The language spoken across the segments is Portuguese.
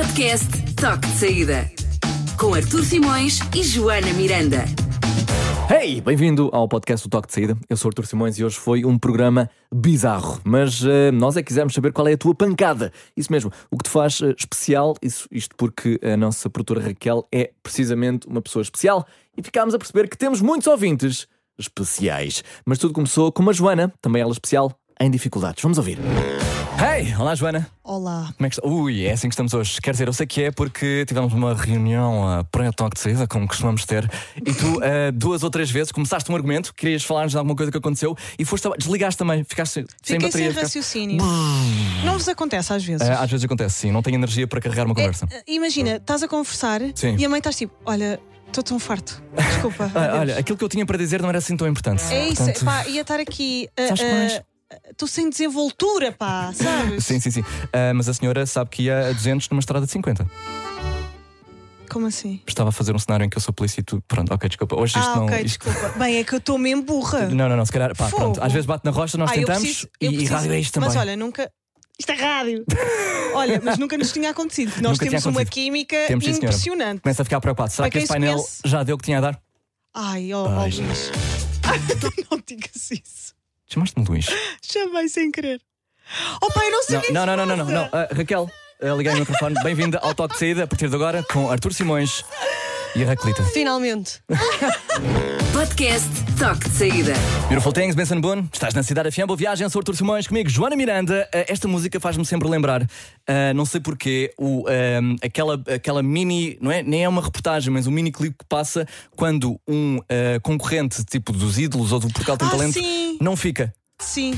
Podcast Toque de Saída, com Artur Simões e Joana Miranda. Hey, bem-vindo ao podcast do Toque de Saída. Eu sou Artur Simões e hoje foi um programa bizarro. Mas nós é que quisemos saber qual é a tua pancada. Isso mesmo, o que te faz especial. Isto porque a nossa produtora Raquel é precisamente uma pessoa especial. E ficámos a perceber que temos muitos ouvintes especiais. Mas tudo começou com uma Joana, também ela especial, em dificuldades. Vamos ouvir. Hey, olá Joana. Olá. Como é que está? Ui, é assim que estamos hoje. Quer dizer, eu sei que é porque tivemos uma reunião pré-toque de saída, como costumamos ter, e tu 2 ou 3 vezes começaste um argumento, querias falar-nos de alguma coisa que aconteceu e desligaste também, ficaste sem bateria. Fiquei sem raciocínio. Não vos acontece às vezes? Às vezes acontece, sim, não tenho energia para carregar uma conversa. Imagina, estás a conversar Sim. E a mãe estás tipo, olha, estou tão farto, desculpa. Olha, aquilo que eu tinha para dizer não era assim tão importante. É isso, Portanto, pá, ia estar aqui. sabes que mais? Estou sem desenvoltura, pá, sabes? Sim. Mas a senhora sabe que ia a 200 numa estrada de 50. Como assim? Estava a fazer um cenário em que eu sou polícia e tu. Pronto, ok, desculpa. Hoje isto não. Ok, isto... desculpa. Bem, é que eu estou mesmo burra. Não, se calhar, pá, Fogo. pronto. Às vezes bate na rocha, nós tentamos eu e preciso, rádio é isto também. Mas olha, nunca. Isto é rádio. Olha, mas nunca nos tinha acontecido. Nós Nunca tinha temos uma acontecido. química Temos, sim, senhora. impressionante. Começa a ficar preocupado. Será Para que quem este se painel conhece- já deu o que tinha a dar? Ai, Ai, Luís. Não digas isso. Chamaste-me Luís. Chamei sem querer. Oh pai, não sei o que é que Não. se passa. Raquel, liguei o microfone. Bem-vinda ao Toque de Saída, a partir de agora, com Artur Simões e a Raquelita. Finalmente. Podcast Toque de Saída. Beautiful Things, Benson Boone. Estás na cidade FM, boa viagem, sou Artur Simões, comigo Joana Miranda. Esta música faz-me sempre lembrar, não sei porquê, aquela mini, não é? Nem é uma reportagem, mas um mini clipe que passa quando um concorrente, tipo dos ídolos ou do Portugal Tem Talento, sim. não fica. Sim.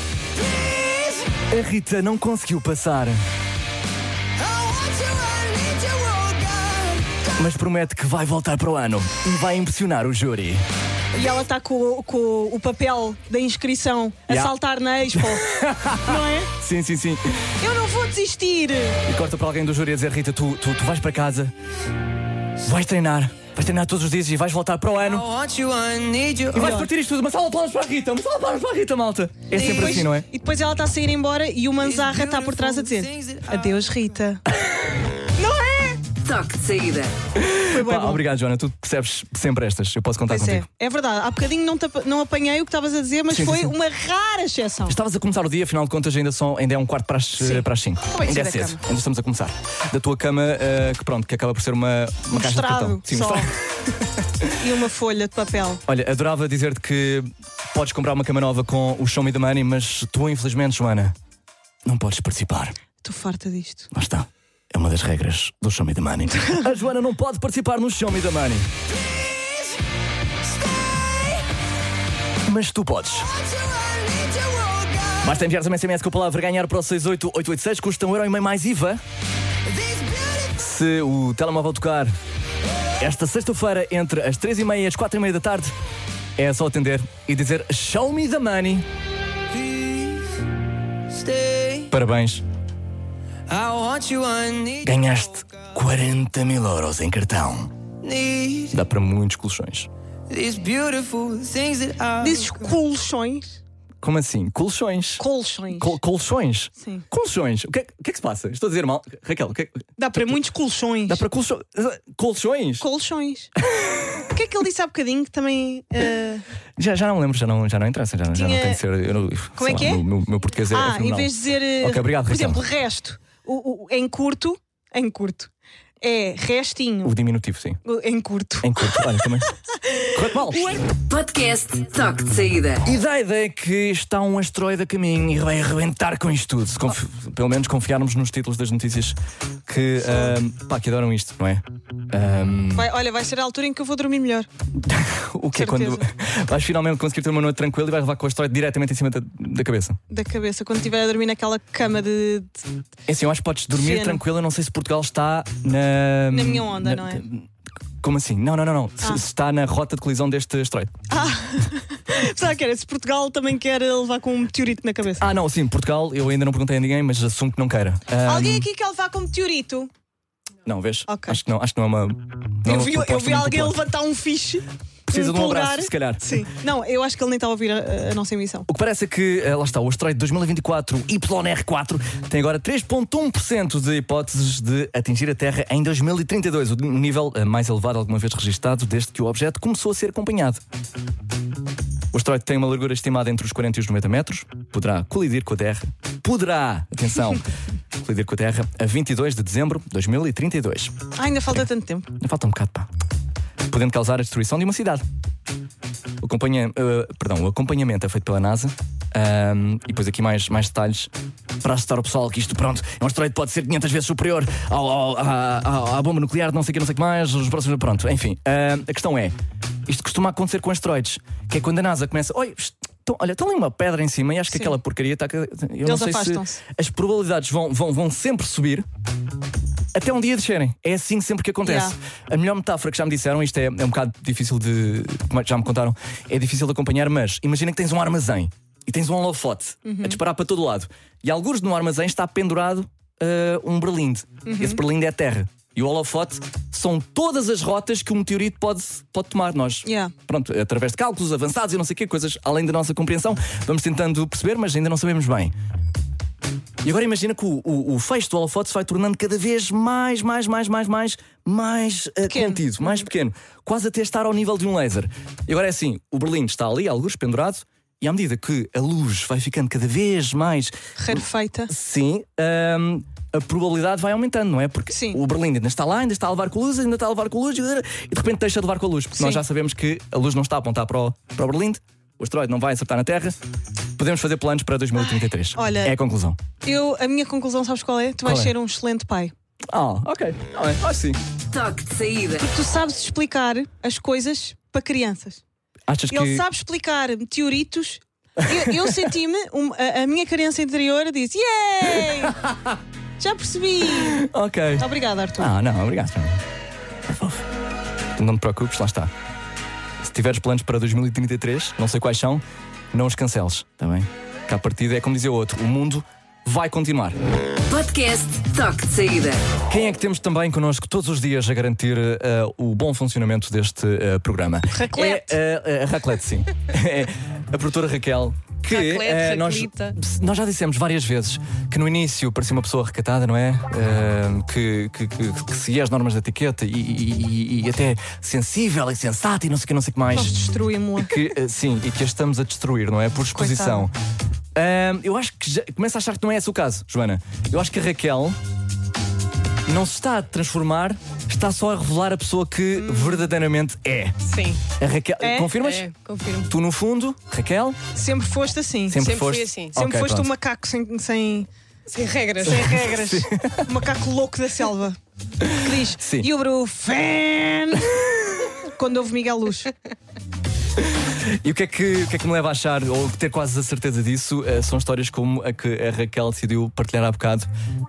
A Rita não conseguiu passar, mas promete que vai voltar para o ano e vai impressionar o júri. E ela está com o papel da inscrição a Yeah. saltar na Expo. Não é? Sim. Eu não vou desistir. E corta para alguém do júri a dizer: Rita, tu vais para casa, vais treinar todos os dias e vais voltar para o ano. E vais partir isto tudo. Uma salva de palmas para a Rita, malta. É sempre assim, não é? E depois ela está a sair embora e o Manzarra está por trás a dizer: adeus, Rita. Toque de Saída. Foi bem bom. Obrigado, Joana, tu percebes sempre estas. Eu posso contar Pois contigo. é verdade. Há bocadinho não apanhei o que estavas a dizer, mas Sim. foi uma rara exceção. Estavas a começar o dia, afinal de contas ainda é um quarto para as 5. Acabei de Ainda é sair da cedo, cama. ainda estamos a começar. Da tua cama, que acaba por ser uma caixa de Mostrado, cartão. Sim, só. mostrado. E uma folha de papel. Olha, adorava dizer-te que podes comprar uma cama nova com o Show Me the Money, mas tu, infelizmente, Joana, não podes participar. Estou farta disto. Lá está. É uma das regras do Show Me the Money. A Joana não pode participar no Show Me the Money. Mas tu podes. Basta enviar-te uma SMS com a palavra ganhar para o 68886, custa €1,5 mais IVA. Se o telemóvel tocar esta sexta-feira entre as 3h30 e as 4h30 da tarde, é só atender e dizer Show Me the Money. Parabéns. Ganhaste 40.000 euros em cartão. Dá para muitos colchões. Dizes colchões? Como assim? Colchões. Colchões. Colchões? Sim. Colchões. O que é que se passa? Estou a dizer mal. Raquel, Dá para muitos colchões. dá para colchões? Colchões? Colchões. O que é que ele disse há bocadinho que também. Já não me lembro, já não interessa. Já não tem de ser. Como é que é? O meu português é em fenomenal. vez de dizer. Ok, obrigado, por Raquel. exemplo, resto. Em curto. É restinho. O diminutivo, sim. Em curto. Em curto. Olha, também. Correto mal. Podcast Toque de Saída. E da ideia que está um asteroide a caminho e vai arrebentar com isto tudo. Se pelo menos confiarmos nos títulos das notícias que adoram isto, não é? Vai ser a altura em que eu vou dormir melhor. O que é Certeza. quando vais finalmente conseguir ter uma noite tranquila e vais levar com o asteroide diretamente em cima da cabeça? Da cabeça, quando estiver a dormir naquela cama de. É assim, eu acho que podes dormir Feno. tranquila. Não sei se Portugal está Na minha onda, não é? Como assim? Não. Se está na rota de colisão deste asteroide. Sabe que era? Se Portugal também quer levar com um meteorito na cabeça. Não, sim, Portugal, eu ainda não perguntei a ninguém, mas assumo que não queira. Alguém aqui quer levar com um Não, vês? Ok. Acho que não é uma. Eu vi alguém levantar um fiche Precisa de um polegar. abraço, se calhar. Sim. Não, eu acho que ele nem está a ouvir a nossa emissão. O que parece é que, lá está, o asteroide 2024 YR4 tem agora 3,1% de hipóteses de atingir a Terra em 2032, o nível mais elevado alguma vez registado desde que o objeto começou a ser acompanhado. O asteroide tem uma largura estimada entre os 40 e os 90 metros, poderá colidir com a Terra, atenção, colidir com a Terra a 22 de dezembro de 2032. Ainda falta tanto tempo. Ainda falta um bocado, pá. Podendo causar a destruição de uma cidade. O acompanhamento é feito pela NASA. E depois aqui mais detalhes para assustar o pessoal, que isto, pronto, é um asteroide que pode ser 500 vezes superior à bomba nuclear de não sei o que mais, os próximos, pronto, enfim. A questão é, isto costuma acontecer com asteroides, que é quando a NASA começa, olha, está ali uma pedra em cima e acho que aquela porcaria está... Eu não sei se as probabilidades vão sempre subir até um dia descerem. É assim sempre que acontece. A melhor metáfora que já me disseram, isto é um bocado difícil de... Como já me contaram, é difícil de acompanhar, mas imagina que tens um armazém e tens um holofote a disparar para todo lado. E algures no armazém está pendurado um berlinde. Esse berlinde é a Terra. E o holofote são todas as rotas que o meteorito pode tomar. Nós, pronto, através de cálculos avançados e não sei o quê, coisas além da nossa compreensão, vamos tentando perceber, mas ainda não sabemos bem. E agora imagina que o feixe do holofote se vai tornando cada vez mais contido, mais pequeno, quase até estar ao nível de um laser. E agora é assim, o berlinde está ali, algures pendurado, e à medida que a luz vai ficando cada vez mais rarefeita, sim, a probabilidade vai aumentando, não é? Porque o berlinde ainda está lá, ainda está a levar com a luz, e de repente deixa de levar com a luz, porque nós já sabemos que a luz não está a apontar para o berlinde, o asteroide não vai acertar na Terra. Podemos fazer planos para 2033. Olha, é a conclusão. A minha conclusão, sabes qual é? Tu vais ser um excelente pai. Ok. Acho sim. Toque de saída. Porque tu sabes explicar as coisas para crianças. Achas que... Ele sabe explicar meteoritos. Eu senti-me, a minha criança interior disse: Yay! Já percebi. Ok. Obrigada, Arthur. Não, obrigado. É fofo. Não te preocupes, lá está. Se tiveres planos para 2033, não sei quais são, não os canceles, está bem? Que à partida é como dizia o outro, o mundo vai continuar. Podcast Toque de Saída. Quem é que temos também connosco todos os dias a garantir o bom funcionamento deste programa? Raclette. É a Raclette, sim. É a produtora Raquel. Que nós já dissemos várias vezes que no início parecia uma pessoa recatada, não é? Que seguia as normas da etiqueta e até sensível e sensata e não sei o que mais. Nós destruímos-la. Sim, e que a estamos a destruir, não é? Por exposição. Eu acho que começo a achar que não é esse o caso, Joana. Eu acho que a Raquel não se está a transformar, está só a revelar a pessoa que verdadeiramente é. Sim. A Raquel, confirmas? Confirmo. Tu, no fundo, Raquel? Sempre foste assim. Sempre fui assim. Sempre foste pronto. um macaco sem regras. Sem regras. Um macaco louco da selva. Que diz: Sim. E o Brufen quando houve Miguel Luz. E o que é que me leva a achar, ou ter quase a certeza disso, são histórias como a que a Raquel decidiu partilhar há bocado,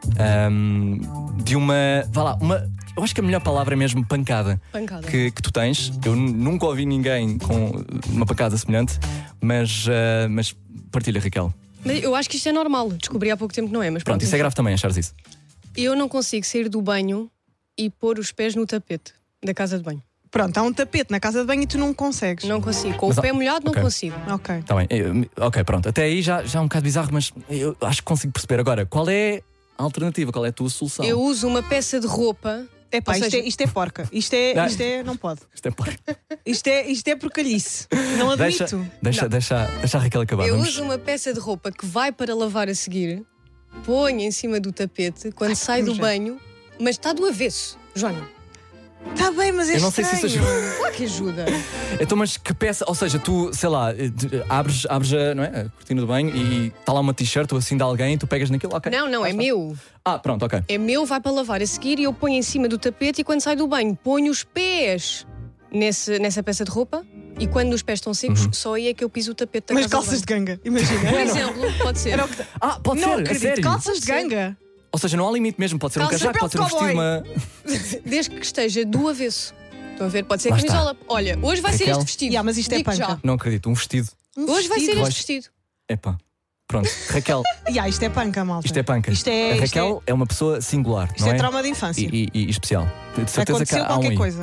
de uma. Eu acho que a melhor palavra é mesmo pancada. Que tu tens. Eu nunca ouvi ninguém com uma pancada semelhante, mas partilha, Raquel. Mas eu acho que isto é normal. Descobri há pouco tempo que não é, mas pronto, isso é grave também, achares isso. Eu não consigo sair do banho e pôr os pés no tapete da casa de banho. Pronto, há um tapete na casa de banho e tu não consegues. Não consigo. Com o pé molhado não consigo. Ok. Tá bem. Ok, pronto. Até aí já é um bocado bizarro, mas eu acho que consigo perceber. Agora, qual é a alternativa? Qual é a tua solução? Eu uso uma peça de roupa. Isto é porca. Isto é. Não pode. Isto é porca. Isto é porcalhice. Não admito. Deixa a Raquel acabar. Eu uso uma peça de roupa que vai para lavar a seguir, ponho em cima do tapete quando sai do banho, mas está do avesso, Joana. Está bem, mas é eu não sei se isso ajuda. Claro que ajuda. Então, mas que peça? Ou seja, tu, sei lá, abres não é, a cortina do banho e está lá uma t-shirt ou assim de alguém e tu pegas naquilo, ok? Não, é meu. Pronto, ok. É meu, vai para lavar a seguir e eu ponho em cima do tapete e quando sai do banho ponho os pés nessa peça de roupa e quando os pés estão secos, só aí é que eu piso o tapete da mas casa calças de ganga, imagina. Por exemplo, pode ser. Pode não ser, acredito, sério? calças de ganga. Ou seja, não há limite mesmo, pode ser um casaco, pode ser um vestido, uma... Desde que esteja do avesso. Estão a ver? Pode ser Lá camisola. Olha, hoje vai ser este vestido. Mas isto é Digo panca. já. Não acredito, um vestido. Hoje vai ser este vestido. Epá, pronto. Raquel, Isto é panca, malta. isto é panca. A Raquel é uma pessoa singular, Isto não é é? trauma de infância. E especial. De certeza que Aconteceu há qualquer aí. coisa.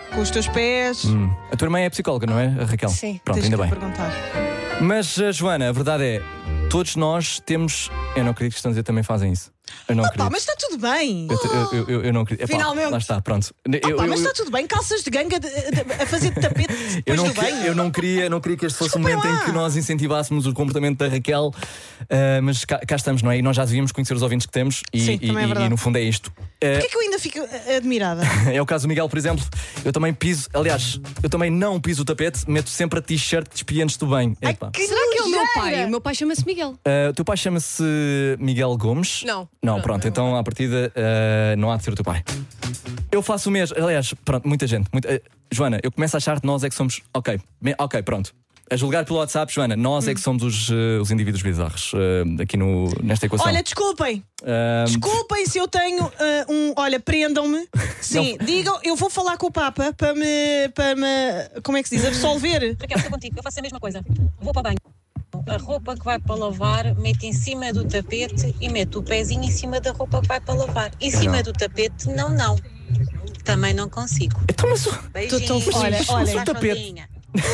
com os teus pés. A tua irmã é psicóloga, não é, a Raquel? Sim. Pronto, Tens ainda que bem. perguntar. Mas, Joana, a verdade é, todos nós temos. Eu não acredito que estão a dizer também fazem isso. Eu não acredito. Mas está tudo bem. Eu não acredito. Epá, Finalmente. lá está, pronto. Mas está tudo bem. Calças de ganga a fazer de tapete depois do banho. Eu não queria que este fosse o Desculpem momento em lá. que nós incentivássemos o comportamento da Raquel, mas cá estamos, não é? E nós já devíamos conhecer os ouvintes que temos Sim, também é verdade. e no fundo é isto. Porquê é que eu ainda fico admirada? É o caso do Miguel, por exemplo. Eu também piso, aliás, eu também não piso o tapete, meto sempre a t-shirt de despi antes do banho. Epá. Será que é o meu pai? O meu pai chama-se Miguel. O teu pai chama-se Miguel Gomes? Não. Não, pronto, então à partida não há de ser o teu pai. Eu faço o mesmo, aliás, pronto, muita gente. Joana, eu começo a achar que nós é que somos. Ok, pronto. A julgar pelo WhatsApp, Joana, nós é que somos os indivíduos bizarros aqui nesta equação. Olha, desculpem. Desculpem se eu tenho Olha, prendam-me. Sim, digam, eu vou falar com o Papa para me. Como é que se diz? Absolver. Raquel, estou contigo, eu faço a mesma coisa. Vou para o banho. A roupa que vai para lavar, mete em cima do tapete e mete o pezinho em cima da roupa que vai para lavar. Em cima do tapete, não. Também não consigo. Então, mas Beijinhos. Olha, Vai o tapete. sozinha.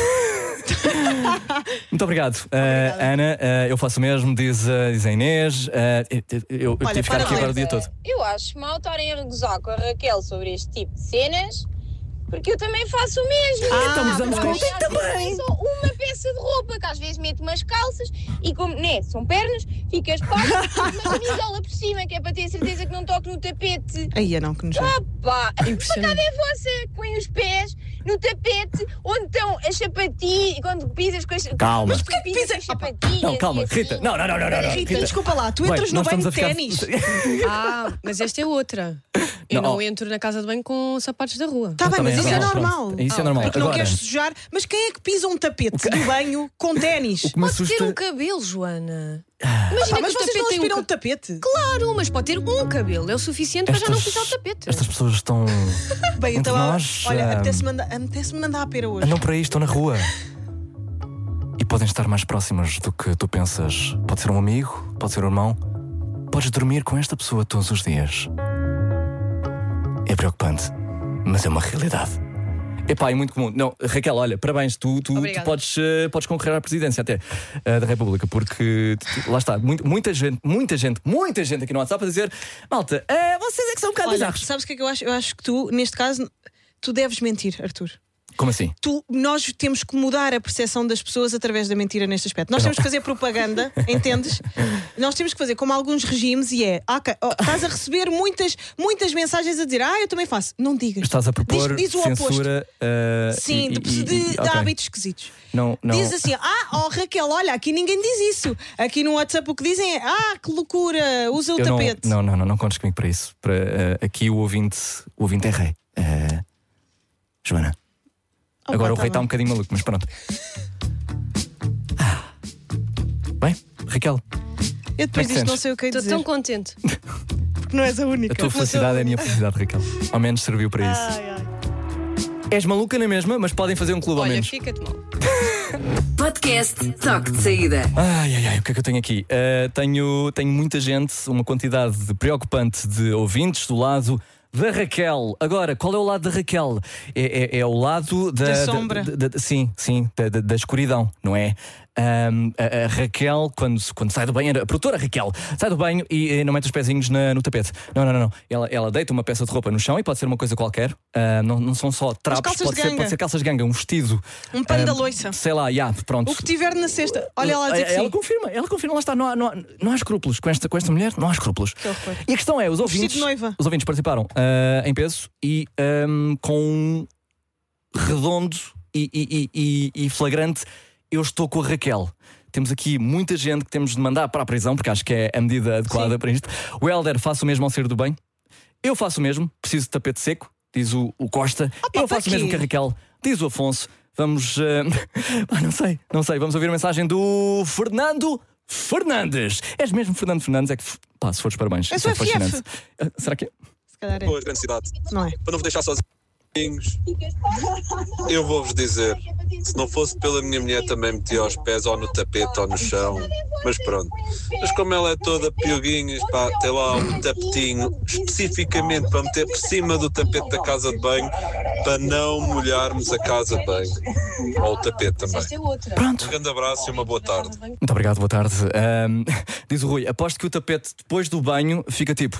muito obrigado. Ana, eu faço o mesmo, diz a Inês. Eu tive que ficar aqui parabéns. agora o dia todo. Eu acho mal estarem a gozar com a Raquel sobre este tipo de cenas, porque eu também faço o mesmo. Então, gozamos contigo Às vezes só uma peça de roupa, que às vezes meto umas calças e como são pernas, fica espaço, uma camisola por cima, que é para ter certeza que não toque no tapete. Aí não, que nos Opa! A Impressionante. facada é vossa, que põe os pés no tapete, onde estão as sapatilhas, quando pisas com as Calma. Mas porquê que pisas com as sapatilhas? Não, calma, e assim? Rita. Não. Rita, desculpa lá, tu Bem, entras no nós banho de estamos a ficar- ténis. Mas esta é outra. Eu Não, não ó. entro na casa de banho com sapatos da rua. Está bem, Também mas isso é normal, normal. pronto. Isso é normal. Porque não Agora, queres sujar. Mas quem é que pisa um tapete do banho com ténis? o que me Pode ter assusta. um cabelo, Joana. Mas Imagina vocês que o não tapete tem aspiram um o tapete? Claro, mas pode ter um cabelo. É o suficiente para já não pisar o tapete. Estas pessoas estão. Bem, Entre então, nós, olha, apetece-me mandar a pera hoje. Andam por aí, estão na rua. E podem estar mais próximas do que tu pensas. Pode ser um amigo, pode ser um irmão. Podes dormir com esta pessoa todos os dias. É preocupante, mas é uma realidade. Epá, é muito comum. Não, Raquel, olha, parabéns, tu podes concorrer à presidência até da República, porque lá está, muita gente aqui no WhatsApp a dizer: malta, vocês é que são um bocado Olha, bizarros. sabes o que é que eu acho? Eu acho que tu, neste caso, tu deves mentir, Arthur. Como assim? Nós temos que mudar a percepção das pessoas através da mentira neste aspecto. Nós temos que fazer propaganda, entendes? Nós temos que fazer como alguns regimes e estás a receber muitas mensagens a dizer: eu também faço. Não digas. Estás a propor diz o censura. Sim, de ok. hábitos esquisitos. Não. Diz assim: Raquel, olha, aqui ninguém diz isso. Aqui no WhatsApp o que dizem é: que loucura, usa o tapete. Não contes comigo para isso. Aqui o ouvinte é rei. Joana. Agora o rei está um bocadinho maluco, mas pronto. Bem, Raquel, Eu depois Como é que disto não sentes? sei o que Estou dizer. tão contente. Porque não és a única. a tua felicidade é a minha felicidade, Raquel. Ao menos serviu para isso. Ai. És maluca na mesma, mas podem fazer um clube ao Olha, menos. fica-te mal. Podcast Toque de Saída. Ai, o que é que eu tenho aqui? Tenho muita gente, uma quantidade preocupante de ouvintes do lado da Raquel. Agora, qual é o lado da Raquel? É o lado Da sombra. Sim, da escuridão, não é? A Raquel, quando sai do banho, a produtora Raquel sai do banho e não mete os pezinhos no tapete. Não. Ela deita uma peça de roupa no chão e pode ser uma coisa qualquer. Não são só trapos, calças de ganga. pode ser calças de ganga, um vestido. Um pano da loiça. Sei lá, pronto. O que tiver na cesta. Olha ela a dizer que sim. Ela confirma, lá está, não há escrúpulos. Com esta mulher, não há escrúpulos. Que horror. E a questão é, os ouvintes vestido de noiva. participaram em peso e com um redondo e flagrante: eu estou com a Raquel. Temos aqui muita gente que temos de mandar para a prisão, porque acho que é a medida adequada para isto. O Helder, faço o mesmo ao sair do banho. Eu faço o mesmo, preciso de tapete seco, diz o Costa. Eu faço o mesmo que a Raquel, diz o Afonso. Vamos. Não sei. Vamos ouvir a mensagem do Fernando Fernandes. És mesmo Fernando Fernandes? É que, se fores parabéns. É Isso só fascinante. FF. Será que é? Se calhar é. Boa grande cidade. Não é? Para não vos deixar sozinho. Eu vou-vos dizer, se não fosse pela minha mulher também metia os pés ou no tapete ou no chão, mas pronto. Mas como ela é toda piuguinhas, pá, tem lá um tapetinho especificamente para meter por cima do tapete da casa de banho para não molharmos a casa de banho, ou o tapete também. Pronto. Um grande abraço e uma boa tarde. Muito obrigado, boa tarde. Diz o Rui, aposto que o tapete depois do banho fica tipo...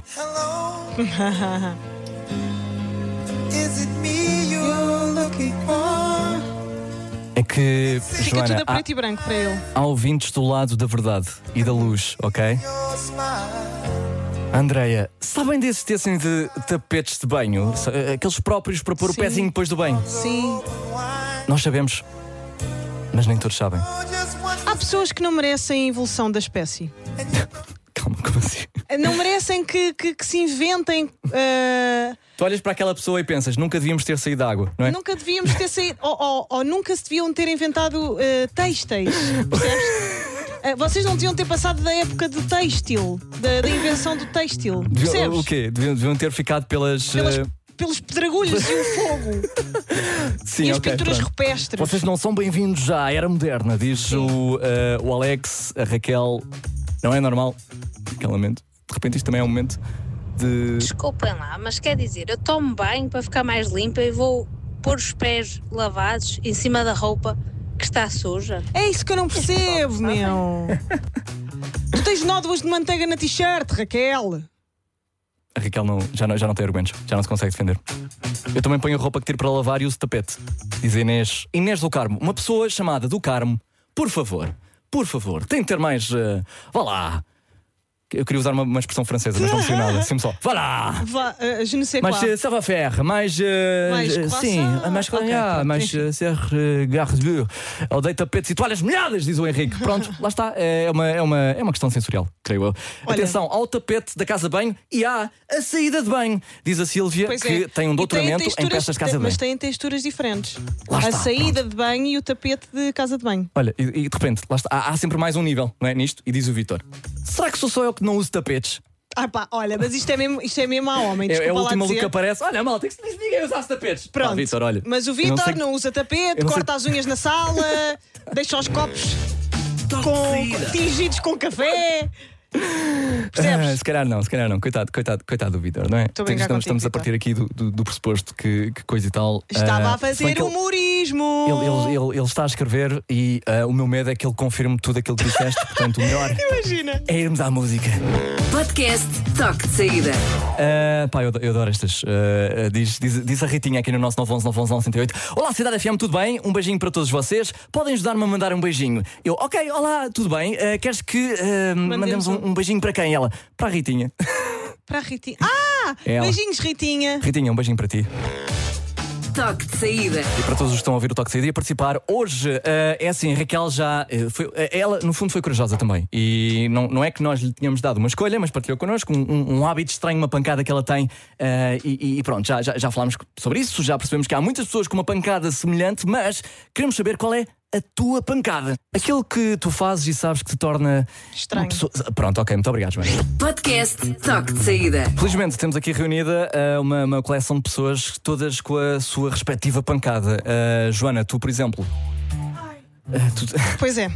É que, Fica Joana, tudo a preto e branco para ele. há ouvintes do lado da verdade e da luz, ok? Andreia, sabem de existência de tapetes de banho? Aqueles próprios para pôr o Sim. pezinho depois do banho? Sim. Nós sabemos, mas nem todos sabem. Há pessoas que não merecem a evolução da espécie. Calma, como assim? Não merecem que se inventem. Tu olhas para aquela pessoa e pensas, nunca devíamos ter saído da água, não é? Nunca devíamos ter saído. Ou nunca se deviam ter inventado têxteis. Percebes? Vocês não deviam ter passado da época do têxtil, da invenção do têxtil. Percebes? O quê? Deviam ter ficado pelos pedregulhos e o fogo. Sim, e as ok, pinturas pronto. rupestres. Vocês não são bem-vindos já à era moderna, diz o Alex, a Raquel. Não é normal, aquele momento. De repente isto também é um momento de... Desculpem lá, mas quer dizer, eu tomo banho para ficar mais limpa e vou pôr os pés lavados em cima da roupa que está suja. É isso que eu não percebo, meu. Tu tens nódoas de manteiga na t-shirt, Raquel. A Raquel já não tem argumentos, já não se consegue defender. Eu também ponho a roupa que tiro para lavar e uso tapete. Diz Inês. Inês do Carmo, uma pessoa chamada do Carmo, por favor, tem de ter mais... vá lá. Eu queria usar uma expressão francesa, mas não sei nada. Sim, só. Vá lá. Je ne sais Mais quoi. ça va faire, mais croissant. sim, mais Ok, pronto, mais enfim. ser garde-boue. Odeio tapetes e toalhas molhadas, diz o Henrique. Pronto, lá está. É uma questão sensorial, creio eu. Olha. Atenção ao tapete da casa de banho e há a saída de banho, diz a Sílvia, Pois que é. tem um E doutoramento em texturas- peças de casa de banho. Mas têm texturas diferentes. Lá a está, saída de banho e o tapete de casa de banho. Olha, e de repente, lá está, há sempre mais um nível, não é? Nisto, e diz o Vítor: será que sou só eu que não uso tapetes? Ah pá, olha, mas isto é mesmo a homem. É Desculpa o lá último maluco dizer. que aparece. Olha, malta, que ninguém usasse tapetes. Pronto. Pá, Vítor, olha. Mas o eu Vítor sei- não usa tapete, eu não sei- corta as unhas na sala, deixa os copos tingidos com café. Percebes? Se calhar não. Coitado do Vítor, não é? Estou a brincar contigo, Estamos a partir aqui do pressuposto que coisa e tal. Estava a se bem fazer que humorismo. ele está a escrever e o meu medo é que ele confirme tudo aquilo que disseste. Portanto, o melhor Imagina. é irmos à música. Podcast Toque de Saída. Pá, eu adoro estas. Diz a Ritinha aqui no nosso 911-911-908. Olá, Cidade FM, tudo bem? Um beijinho para todos vocês. Podem ajudar-me a mandar um beijinho. Eu, ok, olá, tudo bem? Queres que mandemos um beijinho para quem? Ela, para a Ritinha. Para a Ritinha. Ah! É ela. Beijinhos, Ritinha. Ritinha, um beijinho para ti. Toque de Saída. E para todos os que estão a ouvir o Toque de Saída e a participar, hoje é assim, a Raquel já foi, ela no fundo foi corajosa também. E não é que nós lhe tínhamos dado uma escolha, mas partilhou connosco um hábito estranho, uma pancada que ela tem. E pronto, já falámos sobre isso, já percebemos que há muitas pessoas com uma pancada semelhante, mas queremos saber qual é a tua pancada. Aquilo que tu fazes e sabes que te torna Estranho. uma pessoa... Pronto, ok, muito obrigado, Joana. Podcast Toque de Saída. Felizmente temos aqui reunida uma coleção de pessoas, todas com a sua respectiva pancada. Joana, tu, por exemplo. Pois é.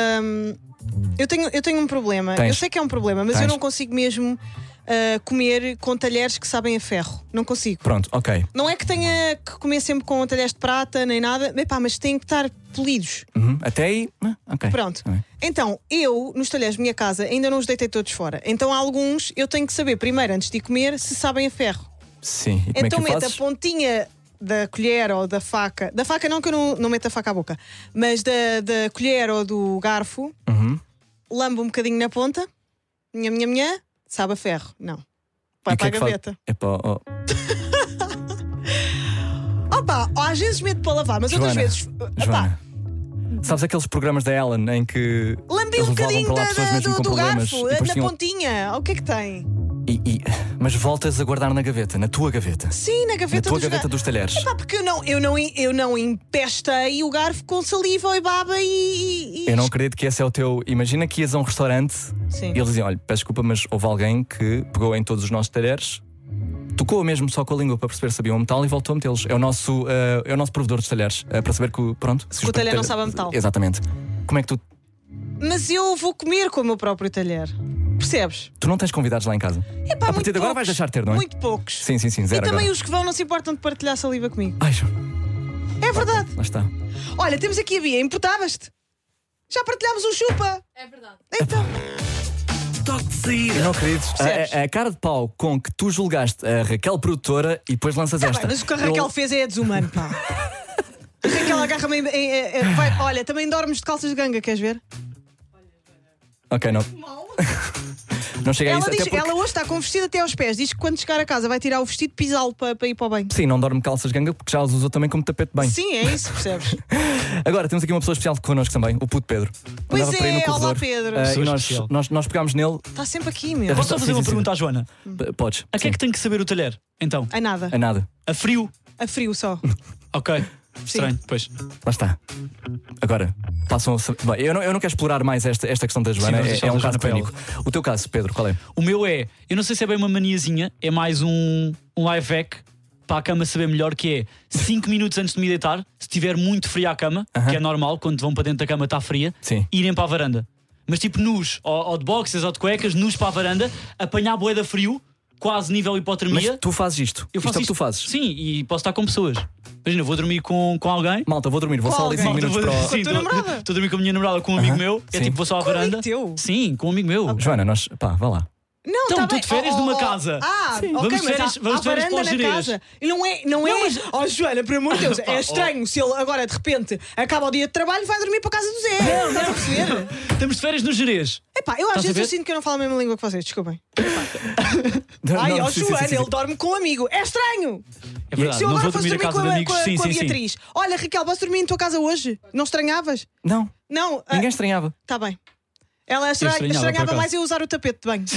Eu tenho um problema. Tens. Eu sei que é um problema, mas Tens. eu não consigo mesmo comer com talheres que sabem a ferro. Não consigo. Pronto, ok. Não é que tenha que comer sempre com talheres de prata nem nada, epá, mas têm que estar polidos. Até aí, ok. Pronto. Ok. Então, eu, nos talheres da minha casa, ainda não os deitei todos fora. Então, há alguns eu tenho que saber primeiro, antes de comer, se sabem a ferro. Sim, e como Então, é que o meto a fazes? pontinha da colher ou da faca. Da faca não, que eu não meto a faca à boca. Mas da colher ou do garfo, lambo um bocadinho na ponta, nha, sabe a ferro. Não. Vai E o que para é a que faz? gaveta. Epá, Opa, às vezes meto para lavar, mas outras Joana, vezes. Joana, sabes aqueles programas da Ellen em que Lambi eles um levavam bocadinho para lá pessoas mesmo com do problemas garfo, e depois na tinham... pontinha. O que é que tem? Mas voltas a guardar na gaveta, na tua gaveta. Sim, na gaveta Na tua dos gaveta dos talheres. Epá, porque eu não empestei o garfo com saliva e baba e... Eu não acredito que esse é o teu. Imagina que ias a um restaurante Sim. e eles diziam: olha, peço desculpa, mas houve alguém que pegou em todos os nossos talheres tocou mesmo só com a língua para perceber se sabia o metal e voltou a metê-los. É o nosso provedor de talheres, para saber que, pronto, se o talher não sabe a metal. Exatamente. Como é que tu. Mas eu vou comer com o meu próprio talher. Percebes? Tu não tens convidados lá em casa? Epá, a partir de agora vais deixar de ter, não é? Muito poucos. Sim, zero E também agora. os que vão não se importam de partilhar saliva comigo. Ai, É verdade. lá está. Olha, temos aqui a Bia, importavas-te? Já partilhámos um chupa. É verdade. Então, Toque de saída. Eu não acredito. Percebes? A cara de pau com que tu julgaste a Raquel produtora e depois lanças tá esta. bem, mas o que a Raquel fez é desumano, pá. A Raquel agarra-me vai, olha, também dormes de calças de ganga, queres ver? Ok, não. Não chega a Ela, isso. diz, até porque... ela hoje está com o vestido até aos pés. Diz que quando chegar a casa vai tirar o vestido e pisá-lo para ir para o banho. Sim, não dorme calças ganga porque já os usou também como tapete de banho. Sim, é isso, percebes? Agora temos aqui uma pessoa especial connosco também, o puto Pedro. Pois Andava por aí no é, olá corredor. Pedro. E nós pegámos nele. Está sempre aqui, meu. Posso só fazer Sim, uma sim, pergunta à Joana? Podes. A que é que tem que saber o talher? Então, A nada. A nada. a frio? A frio só. Ok. Estranho, pois. Lá está. Agora, passam a... Bem, eu não quero explorar mais esta questão da Joana. vamos É deixar um a Joana caso para pânico. O teu caso, Pedro, qual é? O meu eu não sei se é bem uma maniazinha, é mais um life hack para a cama saber melhor, que é 5 minutos antes de me deitar, se estiver muito fria a cama, que é normal, quando vão para dentro da cama está fria, Sim. irem para a varanda. Mas tipo nus, ou de boxers ou de cuecas, nus para a varanda, apanhar bué da frio, quase nível hipotermia. Mas tu fazes isto. Eu faço isto é o que tu fazes. Sim, e posso estar com pessoas. Imagina, vou dormir com alguém. Malta, vou dormir. Vou Com só ali 5 alguém? minutos para o... Sim, Com a tua namorada? estou a dormir com a minha namorada, com um amigo meu. É Sim. tipo, vou só à Com um varanda. amigo teu? Sim, com um amigo meu. Joana, nós... Pá, vá lá. Não, Então, tá estou bem. de férias numa casa. Ok, Vamos de mas férias- há vamos de férias varanda para os na Jerez. casa. E não é. Oh, Joana, por amor de Deus, é estranho se ele agora de repente acaba o dia de trabalho e vai dormir para a casa do Zé. Estás a perceber? Estamos de férias no Jerez. Epá, eu às Estás a vezes ver? eu sinto que eu não falo a mesma língua que vocês, desculpem. Não, Ai, ó sim, sim, Joana, sim, sim. ele dorme com um amigo. É estranho. É verdade, Se eu não agora vou fosse dormir a dormir casa de amigos. Sim, com a sim, sim. Beatriz. Olha, Raquel, posso dormir em tua casa hoje? Não estranhavas? Não, Não. ninguém estranhava. Está bem. Ela estranhava, por estranhava acaso. mais eu usar o tapete de banho. Sim.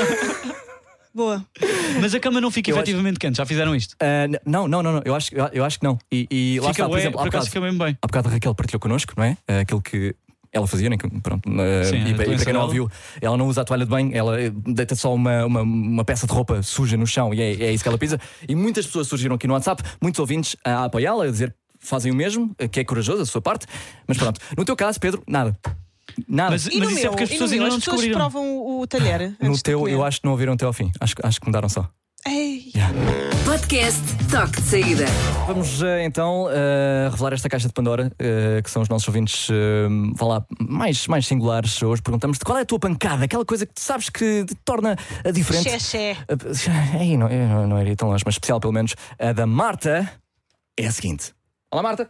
Boa. Mas a cama não fica Eu efetivamente quente, já fizeram isto? Não. Eu acho que não. E lá Fica está, por bué, exemplo, por acaso fica mesmo bem. há bocado a Raquel partilhou connosco, não é? Aquilo que ela fazia, né? Pronto, Sim, e a para doença quem não dela. ouviu, ela não usa a toalha de banho, ela deita só uma peça de roupa suja no chão e é isso que ela pisa. E muitas pessoas surgiram aqui no WhatsApp, muitos ouvintes a apoiá-la, a dizer que fazem o mesmo, que é corajoso a sua parte. Mas pronto, no teu caso, Pedro, nada. Mas E no isso meu? é porque as E no pessoas meu? ainda não As pessoas descobriram. provam o talher. no antes de teu, comer. eu acho que não ouviram até ao fim. Acho que mudaram só. Ei. Podcast Toque de Saída. Vamos então revelar esta caixa de Pandora, que são os nossos ouvintes, vá lá, mais singulares. Hoje perguntamos-te qual é a tua pancada, aquela coisa que tu sabes que te torna a diferente. Xé. Ei, eu não iria tão longe, mas especial pelo menos. A da Marta é a seguinte. Olá, Marta.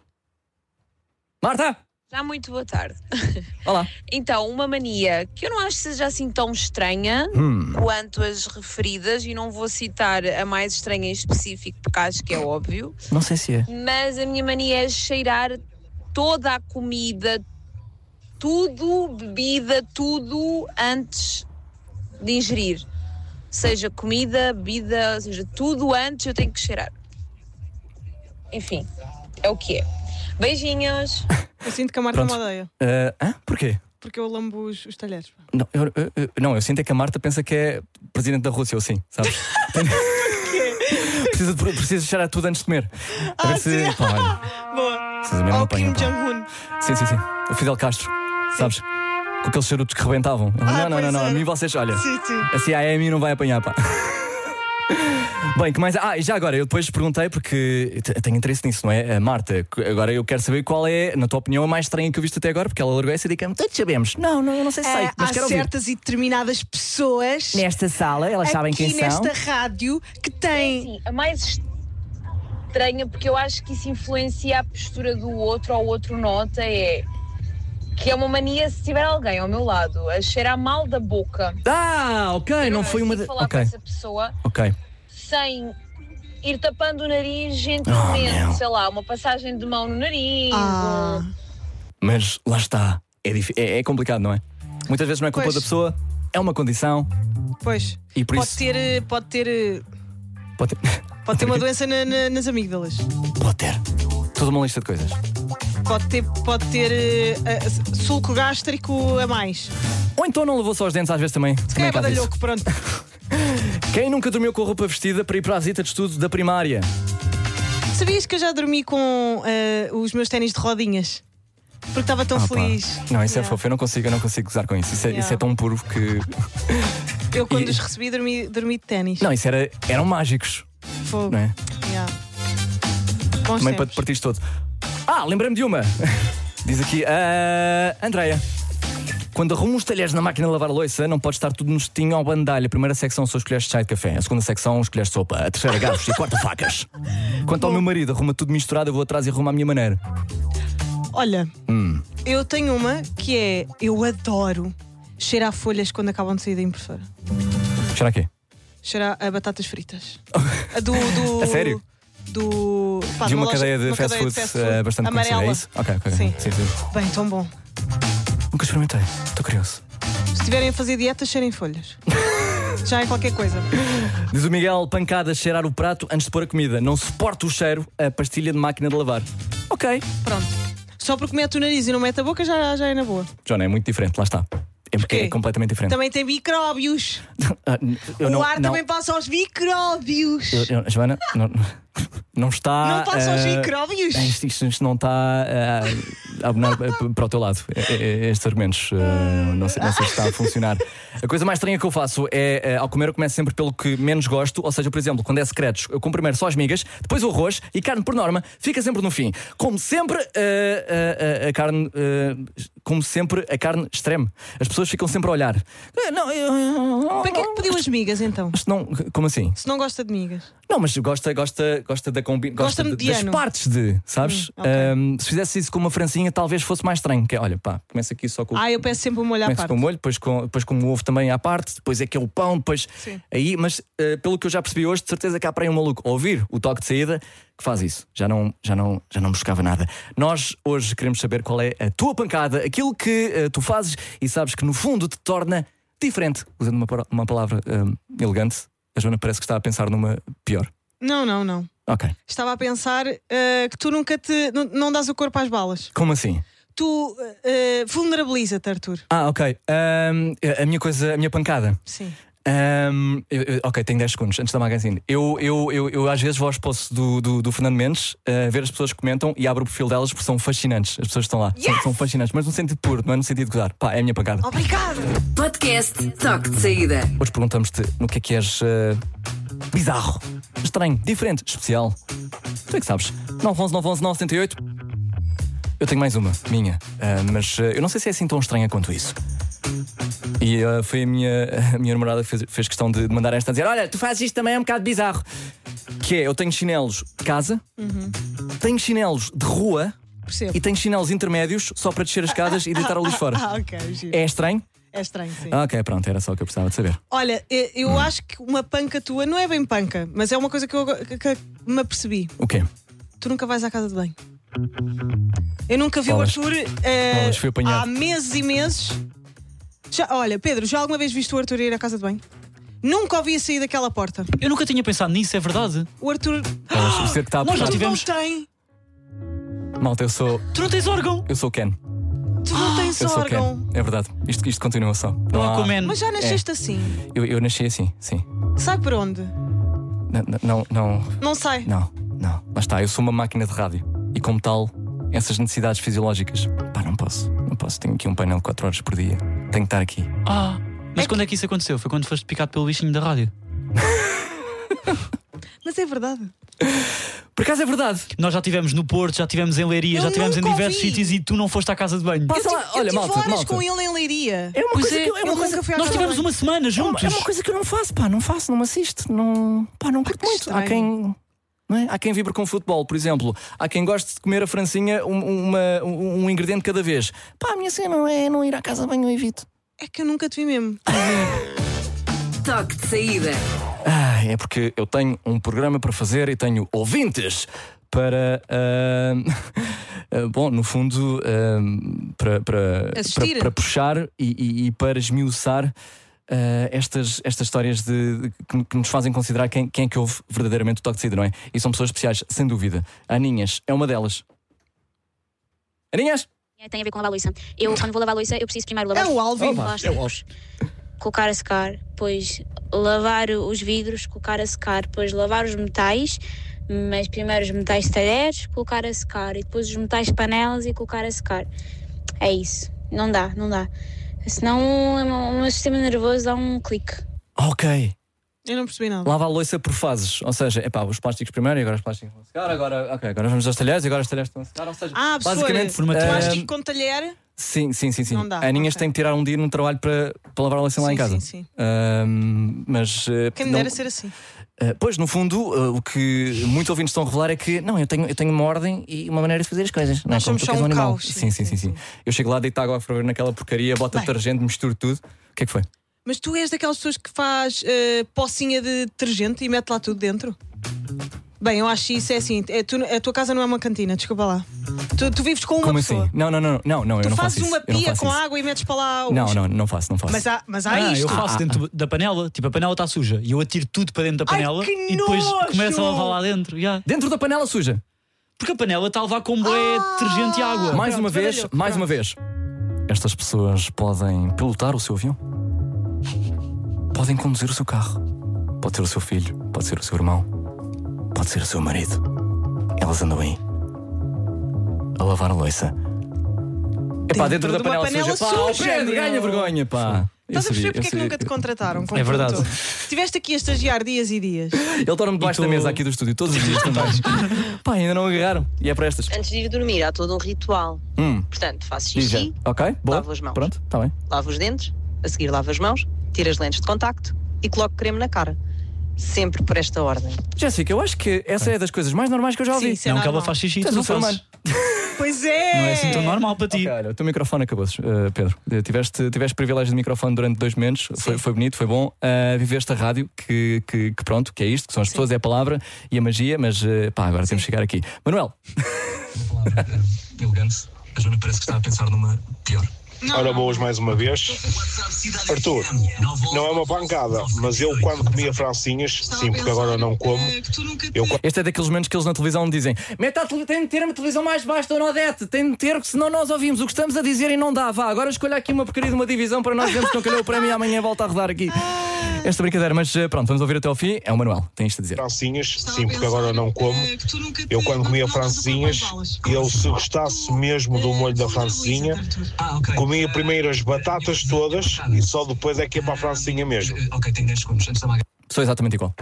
Marta! Já muito boa tarde. Olá. Então, uma mania que eu não acho que seja assim tão estranha quanto as referidas, e não vou citar a mais estranha em específico porque acho que é óbvio, Não sei se é. mas a minha mania é cheirar toda a comida, tudo, bebida, tudo antes de ingerir. Seja comida, bebida, seja tudo antes eu tenho que cheirar. Enfim, é o que é. Beijinhos! Eu sinto que a Marta me Pronto. odeia. Porquê? Porque eu lambo os talheres. Não, eu sinto é que a Marta pensa que é presidente da Rússia ou assim, sabes? Precisa cheirar tudo antes de comer. A ver se. Pá, olha, Boa. precisa mesmo Ou apanhar, Kim pá. Jong-un. Sim. O Fidel Castro, sabes? Com aqueles charutos que rebentavam. Ele, não, pois a era. mim vocês, olha. Sim. Assim a mim não vai apanhar, pá. Bem, que mais? E já agora, eu depois perguntei porque tenho interesse nisso, não é? A Marta, agora eu quero saber qual é, na tua opinião, a mais estranha que eu viste até agora, porque ela largou essa e dica-me, todos sabemos. Não sei se sei, mas Há quero ouvir. certas e determinadas pessoas Nesta sala, elas sabem aqui quem são. nesta rádio que têm. Sim, a mais estranha, porque eu acho que isso influencia a postura do outro, ou o outro nota, é que é uma mania se tiver alguém ao meu lado a cheirar mal da boca. Ok, não foi uma. Consigo falar com essa pessoa Ok. sem ir tapando o nariz gentilmente, não. sei lá, uma passagem de mão no nariz. Mas lá está. É complicado, não é? Muitas vezes não é culpa Pois. da pessoa, é uma condição. Pois. E por Pode isso. ter Pode ter. uma doença nas amígdalas. Pode ter. Toda uma lista de coisas. Pode ter sulco gástrico a mais. Ou então não lavou só os dentes às vezes também. Se Também calhar é caso disso. badalhoco, pronto. Quem nunca dormiu com a roupa vestida para ir para a visita de estudo da primária? Sabias que eu já dormi com os meus ténis de rodinhas? Porque estava tão feliz. Não, isso é fofo, eu não consigo gozar com isso. Isso é tão puro que. Eu quando os recebi dormi de ténis. Não, isso eram mágicos. Fogo. Não é? Bons Também para tempos. te partires todo. Lembrei-me de uma. Diz aqui a Andreia. Quando arrumo os talheres na máquina de lavar a louça, não pode estar tudo no cestinho ou bandalha. A primeira secção são os colheres de chá de café. A segunda secção, os colheres de sopa. A terceira, garfos. E a quarta, facas. Quanto ao meu marido, arruma tudo misturado, eu vou atrás e arrumo à minha maneira. Olha, eu tenho uma que é... Eu adoro cheirar folhas quando acabam de sair da impressora. Cheira a quê? Cheirar a batatas fritas. A sério? De uma cadeia de fast food bastante conhecida, é isso? Ok. Sim. Sim. Bem, tão bom. Nunca experimentei, estou curioso. Se estiverem a fazer dieta, cheirem folhas. Já é qualquer coisa. Diz o Miguel, pancada, cheirar o prato antes de pôr a comida. Não suporta o cheiro, a pastilha de máquina de lavar. Ok. Pronto. Só porque mete o nariz e não mete a boca, já é na boa. John, é muito diferente, lá está. É completamente diferente. Também tem micróbios. O ar também passa aos micróbios. Joana, não está. Não passa aos micróbios. Isto não está a abonar para o teu lado. Estes argumentos. Não sei se está a funcionar. A coisa mais estranha que eu faço é, ao comer, eu começo sempre pelo que menos gosto. Ou seja, por exemplo, quando é secretos, eu como primeiro só as migas, depois o arroz e carne, por norma, fica sempre no fim. Como sempre, a carne. Como sempre, a carne extreme. As pessoas ficam sempre a olhar. Para que é que pediu as migas então? Como assim? Se não gosta de migas. Não, mas gosta da combinação. Gosta das partes de, sabes? Okay. Se fizesse isso com uma francinha, talvez fosse mais estranho. Que é, olha, pá, começa aqui só com. Eu peço sempre um molho à parte. Com o molho, depois com o ovo também à parte, depois é que é o pão, depois. Sim. Aí, mas pelo que eu já percebi hoje, de certeza que há para aí um maluco a ouvir o toque de saída que faz isso. Já não buscava nada. Nós hoje queremos saber qual é a tua pancada, aquilo que tu fazes e sabes que no fundo te torna diferente. Usando uma palavra elegante, a Joana parece que está a pensar numa pior. Não. Ok. Estava a pensar que tu nunca não dás o corpo às balas. Como assim? Tu vulnerabiliza-te, Arthur. Ok. A minha pancada. Sim. Ok, tenho 10 segundos antes da magazine. Eu às vezes vou ao posts do Fernando Mendes ver as pessoas que comentam e abro o perfil delas porque são fascinantes. As pessoas que estão lá são fascinantes, mas no sentido puro, não é no sentido de gozar. Pá, é a minha pancada. Obrigado! Podcast Toque de Saída. Hoje perguntamos-te no que és bizarro, estranho, diferente, especial. Tu é que sabes? 911-911-978. Eu tenho mais uma, minha, mas eu não sei se é assim tão estranha quanto isso. E foi a minha namorada que fez questão de mandar esta a dizer: olha, tu fazes isto também, é um bocado bizarro. Que é, eu tenho chinelos de casa, tenho chinelos de rua. Percebo. E tenho chinelos intermédios só para descer as escadas e deitar o lixo fora. Ok, giro. É estranho? É estranho, sim. Ok, pronto, era só o que eu precisava de saber. Olha, eu acho que uma panca tua não é bem panca, mas é uma coisa que me apercebi. O quê? Tu nunca vais à casa de banho. Eu nunca vi o Arthur fui apanhado. há meses e meses. Olha, Pedro, já alguma vez viste o Arthur ir à casa de banho? Nunca ouvi sair daquela porta. Eu nunca tinha pensado nisso, é verdade. O Arthur. Você que está a Nós já puxar. tivemos. Não tem. Malta, eu sou. Tu não tens órgão? Eu sou o Ken. Tu não tens Eu sou o órgão. Ken. É verdade. Isto continua só. Não há como. Mas já nasceste assim. Eu nasci assim, sim. Sai por onde? Não. Não sai. Não. Lá está, eu sou uma máquina de rádio. E como tal, essas necessidades fisiológicas. Pá, não posso. Tenho aqui um painel 4 horas por dia. Tenho que estar aqui. Mas quando é que isso aconteceu? Foi quando foste picado pelo bichinho da rádio? Mas é verdade. Por acaso é verdade. Nós já estivemos no Porto, já estivemos em Leiria, já estivemos em diversos sítios e tu não foste à casa de banho. Passa lá, olha, eu tive malta. horas com ele em Leiria. É uma Pois coisa é, que eu nunca fui à nós casa de tivemos banho. uma semana juntos. É uma coisa que eu não faço, pá, não me assiste. Não curto muito. estranho. Há quem. Não é? Há quem vibre com futebol, por exemplo. Há quem goste de comer a francinha um ingrediente cada vez. Pá, a minha cena não é não ir à casa de banho, eu evito. É que eu nunca te vi mesmo. Toque de Saída. É porque eu tenho um programa para fazer e tenho ouvintes para. Bom, no fundo, para puxar e para esmiuçar estas histórias que nos fazem considerar quem é que ouve verdadeiramente o Toque de Saída, não é? E são pessoas especiais, sem dúvida. A Aninhas é uma delas. Aninhas? Tem a ver com lavar a louça. Eu, quando vou lavar a louça, eu preciso primeiro lavar. É o Alvin. Lavar os colocar a secar, depois lavar os vidros, colocar a secar, depois lavar os metais, mas primeiro os metais de talheres, colocar a secar, e depois os metais de panelas e colocar a secar. É isso, não dá. Senão o meu sistema nervoso dá um clique. Ok. Eu não percebi nada. Lava a louça por fases, ou seja, os plásticos primeiro e agora os plásticos vão secar, agora vamos aos talheres e agora os talheres estão a secar, ou seja, basicamente plástico com talher. Sim. Não dá, A Aninhas tem que tirar um dia num trabalho para lavar a louça lá em casa. Sim. Mas quem me dera ser assim. Pois, no fundo, o que muitos ouvintes estão a revelar é que não, eu tenho uma ordem e uma maneira de fazer as coisas. Nós somos só um animal. caos. Sim. Eu chego lá, deito água a ferver naquela porcaria, bota detergente, misturo tudo. O que é que foi? Mas tu és daquelas pessoas que faz pocinha de detergente e mete lá tudo dentro? Bem, eu acho que isso é assim. A tua casa não é uma cantina, desculpa lá. Tu vives com uma Como pessoa. assim? Não, eu não faço isso. Tu fazes uma pia com água e metes para lá. Não faço. Mas há isto. Eu faço dentro da panela, tipo a panela está suja e eu atiro tudo para dentro da panela e depois começo a lavar lá dentro. Dentro da panela suja? Porque a panela está a levar com bué detergente e água. Mais uma vez. Estas pessoas podem pilotar o seu avião. Podem conduzir o seu carro. Pode ser o seu filho, pode ser o seu irmão, pode ser o seu marido. Elas andam aí a lavar a louça. Dentro da panela suja. Pedro, ganha vergonha, pá. Estás a perceber porque é que nunca te contrataram? É verdade. Estiveste aqui a estagiar dias e dias. Ele torna-me debaixo da mesa aqui do estúdio todos os dias também. Pá, ainda não agarraram. E é para estas. Antes de ir dormir há todo um ritual. Portanto, faço xixi, ok, boa. lavo as mãos. Pronto, está bem. Lavo os dentes, a seguir lavo as mãos, tiro as lentes de contacto e coloco creme na cara. Sempre por esta ordem. Jéssica, eu acho que essa é das coisas mais normais que eu já ouvi. Sim, não que ela faz xixi e tu Tens não um ser humano. fazes. Pois é! Não é assim tão normal para ti. Okay, olha, o teu microfone acabou-se, Pedro. Tiveste privilégio de microfone durante 2 momentos. Foi bonito, foi bom. Viveste a rádio, que pronto, que é isto, que são as pessoas, é a palavra e a magia, mas agora temos que chegar aqui. Manuel. Uma palavra elegante. A Joana parece que está a pensar numa pior. Ora, boas mais uma vez. Arthur, não é uma pancada, mas eu quando comia francinhas, sim, porque agora não como. Este é daqueles momentos que eles na televisão dizem: tem de ter uma televisão mais baixa, Dona Odete, tem de ter, senão nós ouvimos o que estamos a dizer e não dá. Vá, agora escolha aqui uma porcaria de uma divisão para nós vermos que não calhou o prémio e amanhã volta a rodar aqui esta brincadeira. Mas pronto, vamos ouvir até ao fim. É o Manuel, tem isto a dizer. Francinhas, sim, porque agora não como. Eu quando comia francinhas, eu se gostasse mesmo do molho da francinha, comia primeiro as batatas todas e só depois é que ia para a francinha mesmo. Ok, tem 10 segundos antes da maga. Sou exatamente igual.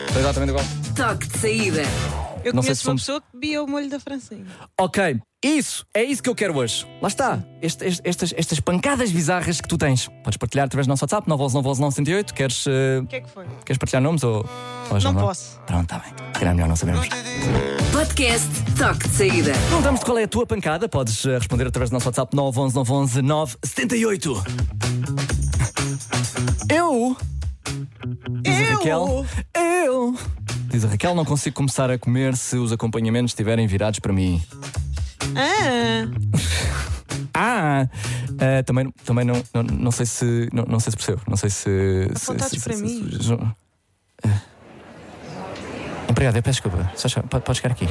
Toque de saída. Eu Não sei conheço se uma somos- pessoa que bebia o molho da francinha. Ok, é isso que eu quero hoje. Lá está, estas pancadas bizarras que tu tens. Podes partilhar através do nosso WhatsApp, 911-911-978. Queres O que é que foi? Queres partilhar nomes ou já Não posso. Pronto, está bem. Se calhar melhor não sabemos. Podcast Toque de Saída. Perguntamos-te qual é a tua pancada. Podes responder através do nosso WhatsApp 911-911-978. Diz a Raquel. Diz a Raquel, não consigo começar a comer se os acompanhamentos estiverem virados para mim. Também não sei se não sei se percebo. Não sei se Apontados para mim. Empregado, eu peço desculpa. Pode chegar aqui.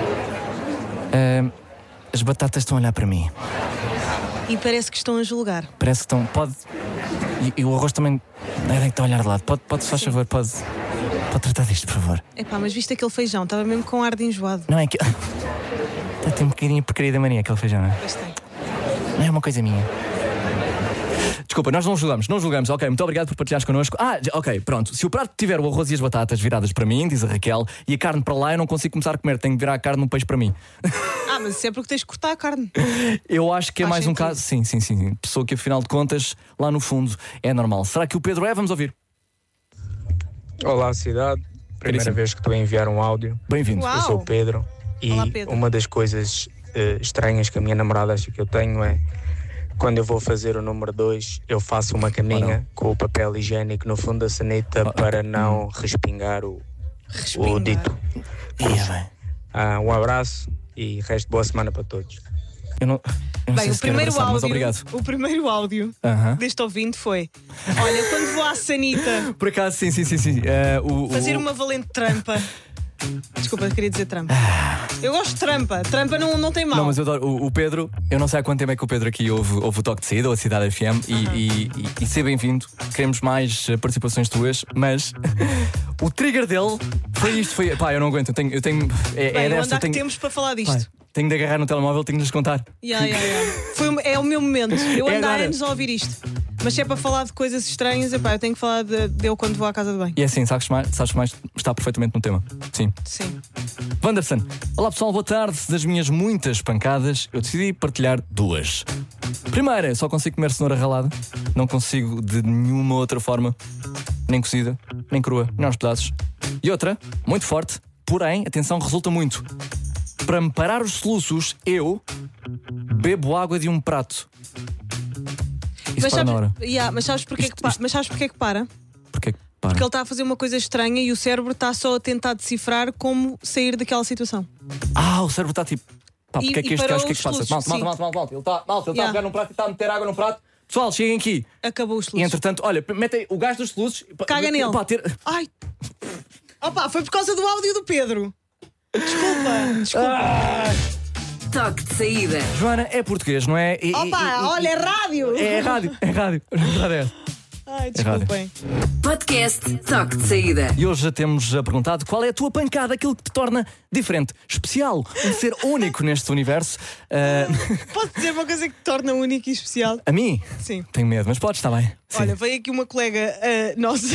As batatas estão a olhar para mim. E parece que estão a julgar. Parece que estão. Pode. E o arroz também deve estar a olhar de lado. Pode, se faz favor, pode tratar disto, por favor. Epá, mas viste aquele feijão? Estava mesmo com ar de enjoado. Não é que. Tem um bocadinho de porcaria da mania aquele feijão, não é? Pois tem. Não é uma coisa minha. Desculpa, nós não julgamos. Ok, muito obrigado por partilhares connosco. Ok, pronto. Se o prato tiver o arroz e as batatas viradas para mim, diz a Raquel, e a carne para lá, eu não consigo começar a comer. Tenho que virar a carne no peixe para mim. Mas isso é porque tens de cortar a carne. Eu acho que é mais um caso. Sim. Pessoa que, afinal de contas, lá no fundo é normal. Será que o Pedro é? Vamos ouvir. Olá, cidade. Primeira vez que estou a enviar um áudio. Bem-vindo. Eu sou o Pedro. E Olá, Pedro. uma das coisas estranhas que a minha namorada acha que eu tenho é quando eu vou fazer o número 2, eu faço uma caminha com o papel higiênico no fundo da sanita para não respingar o dito. Um abraço e resto boa semana para todos. Eu não Bem, sei o se quero primeiro abraçar, mas áudio, obrigado. o primeiro áudio deste ouvinte foi: olha, quando vou à sanita Por acaso, sim. fazer uma valente trampa, Desculpa, queria dizer trampa. Eu gosto de trampa. Trampa não tem mal. Não, mas eu adoro. O Pedro, eu não sei há quanto tempo é que o Pedro aqui ouve o Toque de Saída ou a Cidade FM e ser bem-vindo. Queremos mais participações tuas, mas o trigger dele foi isto. Pá, eu não aguento. Eu tenho que temos para falar disto. Pai, tenho de agarrar no telemóvel, tenho de lhes contar. É o meu momento. Eu ando há agora. anos a ouvir isto. Mas se é para falar de coisas estranhas, eu tenho que falar de eu quando vou à casa de banho. E é assim, sabes mais? Está perfeitamente no tema. Sim. Wanderson, olá pessoal, boa tarde. Das minhas muitas pancadas, eu decidi partilhar 2. Primeira, só consigo comer cenoura ralada. Não consigo de nenhuma outra forma. Nem cozida, nem crua, nem aos pedaços. E outra, muito forte, porém, atenção, resulta muito. Para me parar os soluços, eu bebo água de um prato. Isso para na hora. Mas sabes porquê que para? Porquê que para? Porque ele está a fazer uma coisa estranha e o cérebro está só a tentar decifrar como sair daquela situação. O cérebro está tipo... Pá, porque é que este gajo, o que é que se passa? Malta. Ele está a pegar num prato e está a meter água num prato. Pessoal, cheguem aqui. Acabou os soluços. E entretanto, olha, metem o gajo dos soluços. Caga nele. Ai. Opa, foi por causa do áudio do Pedro. Desculpa. Toque de Saída. Joana, é português, não é? Olha, é rádio. É rádio. A verdade é essa. Ai, desculpem. Podcast Toque de Saída. E hoje já temos perguntado qual é a tua pancada, aquilo que te torna diferente, especial, um ser único neste universo. Posso dizer uma coisa que te torna único e especial? A mim? Sim. Tenho medo, mas podes, está bem. Sim. Olha, veio aqui uma colega nossa.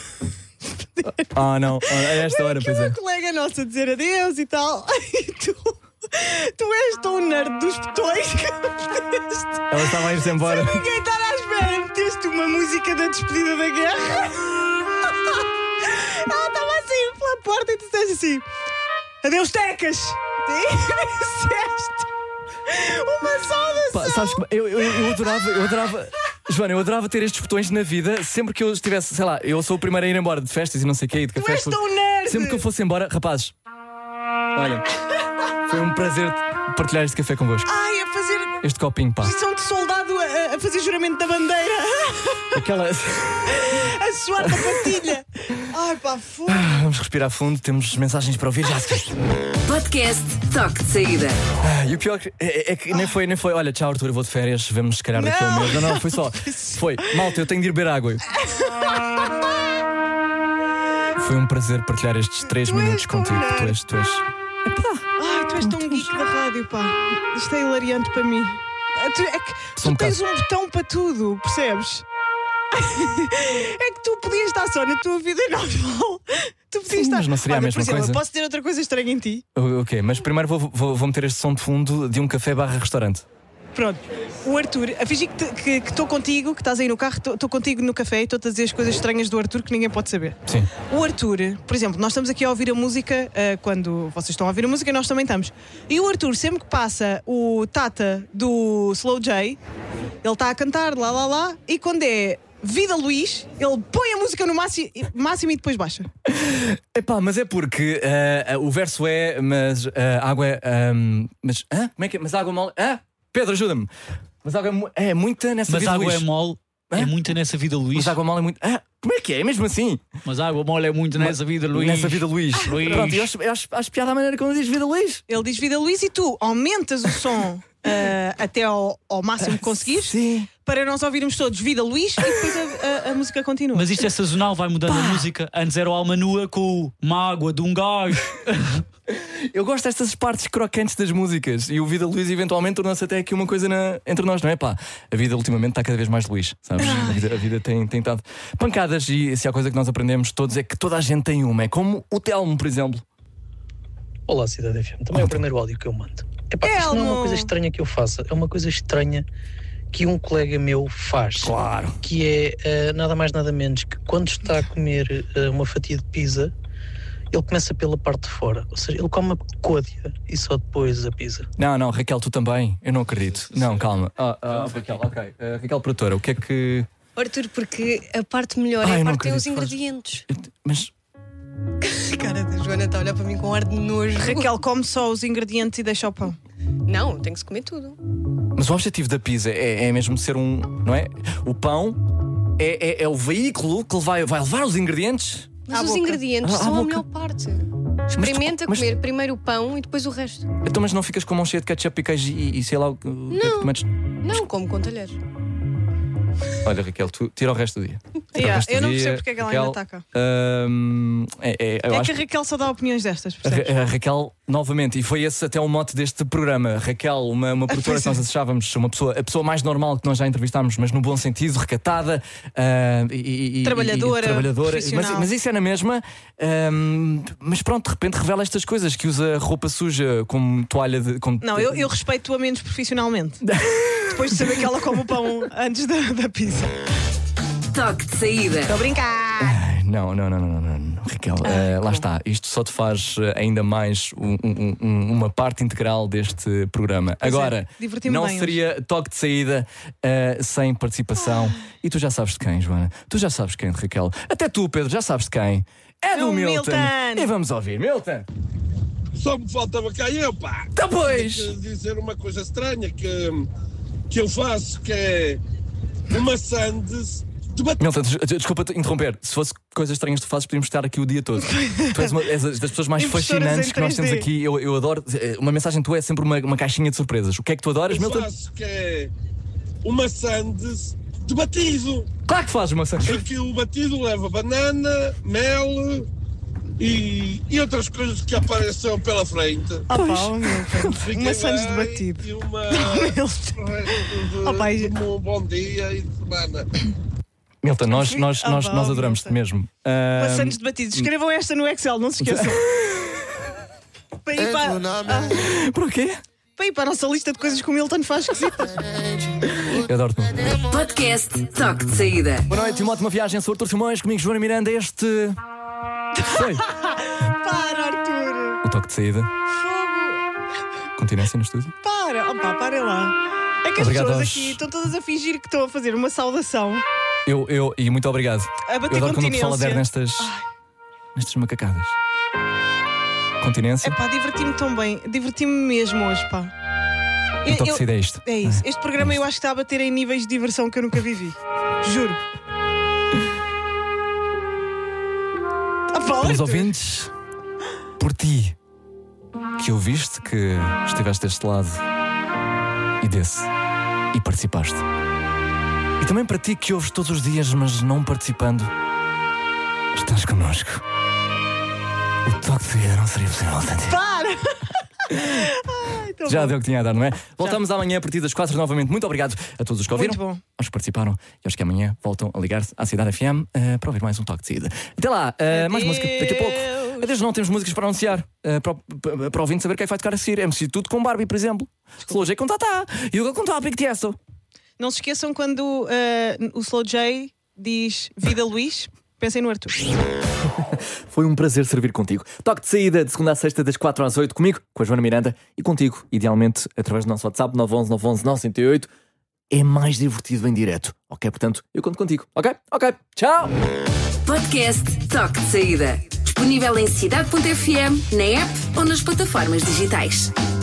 Não, a esta hora, pois é. Uma colega nossa dizer adeus e tal. E tu és tão nerd dos botões que meteste. Ela estava a ir-se embora. Sem ninguém estar à espera, meteste uma música da despedida da guerra. Ela estava assim pela porta e tu disseste assim: adeus, tecas! E disseste uma saudação. Sabes que eu adorava. Joana, eu adorava ter estes botões na vida. Sempre que eu estivesse, sei lá, eu sou o primeiro a ir embora de festas e não sei o quê, de cafés. Tu és tão nerd! Sempre que eu fosse embora, rapazes, olha, foi um prazer partilhar este café convosco. Ai, a fazer este copinho, pá. posição de soldado a fazer juramento da bandeira. Aquela. A suar da patilha. Ai, pá, foda. Vamos respirar fundo, temos mensagens para ouvir já. Podcast Toque de Saída. E o pior é que nem foi. Olha, tchau, Arthur, eu vou de férias, vamos se calhar daqui a um mês. Não, foi só. Foi, malta, eu tenho de ir beber água. Foi um prazer partilhar estes 3 minutos contigo. Tu és. Ai, tu és tão geek da rádio, pá. Isto é hilariante para mim. Tu tens um botão para tudo, percebes? É que tu podias estar só na tua vida normal. Tu podias estar. Mas não seria a mesma por exemplo, coisa. Posso dizer outra coisa estranha em ti? Ok, mas primeiro vou meter este som de fundo de um café/restaurante. Pronto, o Arthur, a fingir que estou contigo, que estás aí no carro, estou contigo no café e estou-te a dizer as coisas estranhas do Arthur que ninguém pode saber. Sim. O Arthur, por exemplo, nós estamos aqui a ouvir a música, quando vocês estão a ouvir a música, nós também estamos. E o Arthur, sempre que passa o Tata do Slow J, ele está a cantar lá, e quando é Vida Luís, ele põe a música no máximo e depois baixa. Epá, mas é porque o verso é, mas a água é. Mas. Como é que é? Mas a água mole. Pedro, ajuda-me. Mas a água é muita nessa vida, Luís. Mas a água é mole. É muita nessa vida, Luís. Mas a água mole é muito. Como é que é? É mesmo assim? Mas a água mole é muito nessa vida, Luís. Nessa vida, Luís. Pronto, eu acho piada a maneira como ele diz Vida Luís. Ele diz Vida Luís e tu aumentas o som até ao máximo que conseguires. Sim. Para nós ouvirmos todos Vida Luís e depois a música continua. Mas isto é sazonal, vai mudando a música. Antes era o Alma Nua com uma água de um gajo. Eu gosto destas partes crocantes das músicas. E o Vida Luís eventualmente tornou-se até aqui uma coisa entre nós, não é? Pá, a vida ultimamente está cada vez mais Luís, sabes? A vida tem estado pancadas. E se há coisa que nós aprendemos todos é que toda a gente tem uma. É como o Telmo, por exemplo. Olá, Cidade FM. Também é o primeiro áudio que eu mando. Isto não é uma coisa estranha que eu faça. É uma coisa estranha que um colega meu faz. Claro. Que é nada mais nada menos que quando está a comer uma fatia de pizza, ele começa pela parte de fora. Ou seja, ele come a côdea e só depois a pizza. Não, Raquel, tu também? Eu não acredito. Não, calma. Raquel, ok. Raquel, produtora, o que é que... Arthur, porque a parte melhor é a parte que tem os ingredientes. Mas... A cara da Joana está a olhar para mim com ar de nojo. Raquel come só os ingredientes e deixa o pão. Não, tem que se comer tudo. Mas o objetivo da pizza é mesmo ser um... Não é? O pão é o veículo que vai levar os ingredientes. Mas os ingredientes são a melhor parte. Experimenta comer primeiro o pão e depois o resto. Então, mas não ficas com a mão cheia de ketchup e queijo e sei lá o que é que metes? Não, como com talheres. Olha, Raquel, tu tira o resto do dia. Eu não percebo porque é que ela ainda está cá. Que a Raquel só dá opiniões destas, percebes? A Raquel, novamente, e foi esse até o mote deste programa. Raquel, uma produtora que nós achávamos a pessoa mais normal que nós já entrevistámos, mas no bom sentido, recatada trabalhadora. Mas isso é na mesma. Mas pronto, de repente revela estas coisas, que usa roupa suja como toalha de. Não, eu respeito-a menos profissionalmente. Depois de saber que ela come o pão antes da pizza. Toque de saída. Estou a brincar. Não, Raquel, lá está. Isto só te faz ainda mais uma parte integral deste programa. Agora, não seria toque de saída sem participação. E tu já sabes de quem, Joana? Tu já sabes de quem, Raquel? Até tu, Pedro, já sabes de quem? É do Milton. E vamos ouvir, Milton. Só me faltava cá eu, pá. Tá, pois. Tenho que dizer uma coisa estranha que eu faço, que é uma sandes de batata. Milton, desculpa-te interromper. Se fosse coisas estranhas que tu fazes, podíamos estar aqui o dia todo. Tu és das pessoas mais fascinantes que nós temos aqui. Eu adoro. Uma mensagem tua é sempre uma caixinha de surpresas. O que é que tu adoras, Milton? Eu faço que é uma sandes de batido. Claro que fazes uma sandes. Porque o batido leva banana, mel e outras coisas que aparecem pela frente. Uma sandes de batido. E um bom dia e de semana. Milton, nós adoramos-te mesmo. Uma sandes de batido. Escrevam esta no Excel, não se esqueçam. Por quê? Para ir para a nossa lista de coisas que o Milton faz esquisitas. Eu adoro-te. Podcast Toque de Saída. Boa noite, uma ótima viagem. Sou Artur Simões, comigo Joana Miranda. Foi. Para, Artur. O toque de saída. Continência no estúdio. Para lá. É que as pessoas aqui estão todas a fingir que estão a fazer uma saudação. E muito obrigado. A bater eu adoro quando continência. te fala nestas macacadas. Continência. Diverti-me tão bem. Diverti-me mesmo hoje, pá. O toque de saída é isto. É isso. Este programa eu acho que está a bater em níveis de diversão que eu nunca vivi. Juro. Pelos ouvintes, por ti, que ouviste, que estiveste deste lado e desse, e participaste. E também para ti que ouves todos os dias, mas não participando, estás connosco. O toque de saída não seria possível sentir. Para! Já deu o que tinha a dar, não é? Voltamos amanhã a partir das 4 novamente. Muito obrigado a todos os que ouviram, muito bom. aos que participaram e aos que amanhã voltam a ligar-se à Cidade FM para ouvir mais um toque de saída. Até lá, mais música daqui a pouco. Adeus, não temos músicas para anunciar, para o ouvinte saber quem vai tocar a seguir. MC Tudo com Barbie, por exemplo. Slow J com Tatá e o com Topic Tiesto. Não se esqueçam quando o Slow J diz Vida Luís, pensem no Artur. Foi um prazer servir contigo. Toque de saída de segunda a sexta das 4 às 8 comigo, com a Joana Miranda e contigo, idealmente através do nosso WhatsApp 911 911 908. É mais divertido em direto, ok? Portanto, eu conto contigo, ok? Tchau! Podcast Toque de Saída. Disponível em cidade.fm, na app ou nas plataformas digitais.